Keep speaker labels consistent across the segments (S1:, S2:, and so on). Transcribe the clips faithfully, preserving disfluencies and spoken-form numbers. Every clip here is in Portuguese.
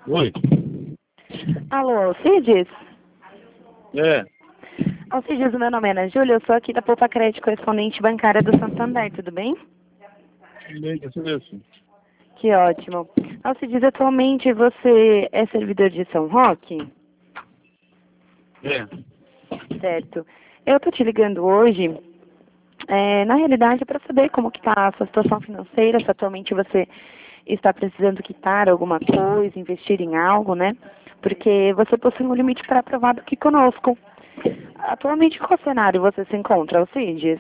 S1: Oi.
S2: Alô, Alcides?
S1: É.
S2: Alcides, o meu nome é Ana Júlia, eu sou aqui da Poupa Crédito, correspondente bancária do Santander, tudo bem?
S1: Bem, isso mesmo.
S2: Que ótimo. Alcides, atualmente você é servidor de São Roque?
S1: É.
S2: Certo. Eu tô te ligando hoje, é, na realidade, para saber como que tá a sua situação financeira, se atualmente você está precisando quitar alguma coisa, investir em algo, né? Porque você possui um limite pré-aprovado aqui conosco. Atualmente, qual cenário você se encontra, Alcides?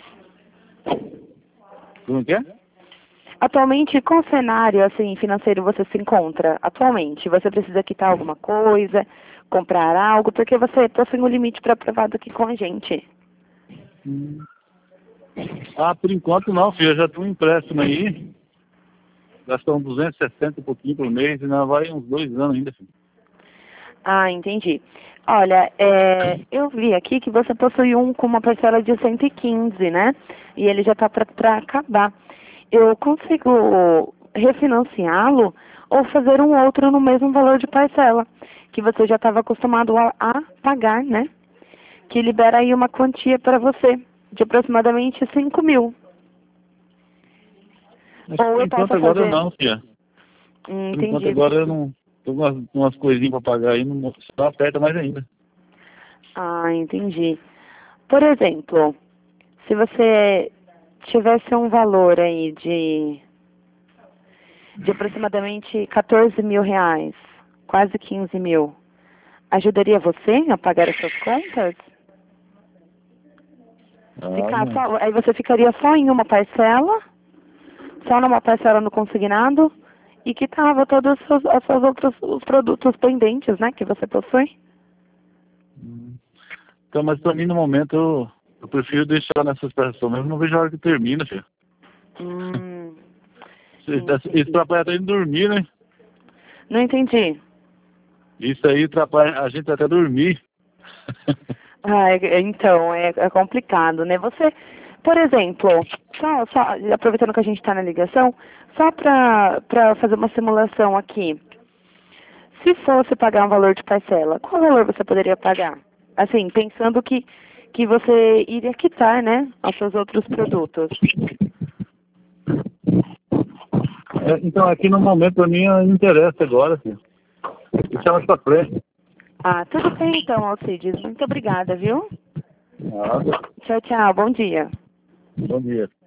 S1: Como que é?
S2: Atualmente, qual cenário assim, financeiro você se encontra? Atualmente, você precisa quitar alguma coisa, comprar algo, porque você possui um limite pré-aprovado aqui com a gente.
S1: Hum. Ah, por enquanto não, filho. Eu já tenho um empréstimo aí. Gastamos duzentos e sessenta e pouquinho por mês e ainda vai uns dois anos ainda, filho.
S2: Ah, entendi. Olha, é, eu vi aqui que você possui um com uma parcela de cento e quinze, né? E ele já está para acabar. Eu consigo refinanciá-lo ou fazer um outro no mesmo valor de parcela, que você já estava acostumado a, a pagar, né? Que libera aí uma quantia para você, de aproximadamente cinco mil.
S1: Mas
S2: Ou
S1: por
S2: eu
S1: enquanto
S2: posso
S1: agora
S2: fazer...
S1: não, filha.
S2: Hum,
S1: Por enquanto
S2: entendi.
S1: agora eu não. Tô com umas, umas coisinhas pra pagar aí, não só aperta mais ainda.
S2: Ah, entendi. Por exemplo, se você tivesse um valor aí de, de aproximadamente quatorze mil reais, quase quinze mil, ajudaria você a pagar as suas contas?
S1: Ah,
S2: Ficar
S1: não.
S2: só, aí você ficaria só em uma parcela, só numa parcela no consignado, e quitava todos os seus, os seus outros os produtos pendentes, né, que você possui.
S1: Hum. Então, mas pra mim no momento eu, eu prefiro deixar nessa situação mesmo, não vejo a hora que termina, filho.
S2: Hum,
S1: Isso
S2: entendi.
S1: atrapalha até em dormir, né?
S2: Não entendi.
S1: Isso aí atrapalha a gente até dormir.
S2: Ah, é- então, é, é complicado, né? Você, por exemplo, só, só aproveitando que a gente está na ligação, só para para fazer uma simulação aqui. Se fosse pagar um valor de parcela, qual valor você poderia pagar? Assim, pensando que, que você iria quitar, né, os seus outros produtos.
S1: É, então, aqui no momento, pra mim, não interessa agora, filho. Deixa mais pra frente.
S2: Ah, tudo bem então, Alcides. Muito obrigada, viu?
S1: Nada.
S2: Tchau, tchau. Bom dia.
S1: Bom dia.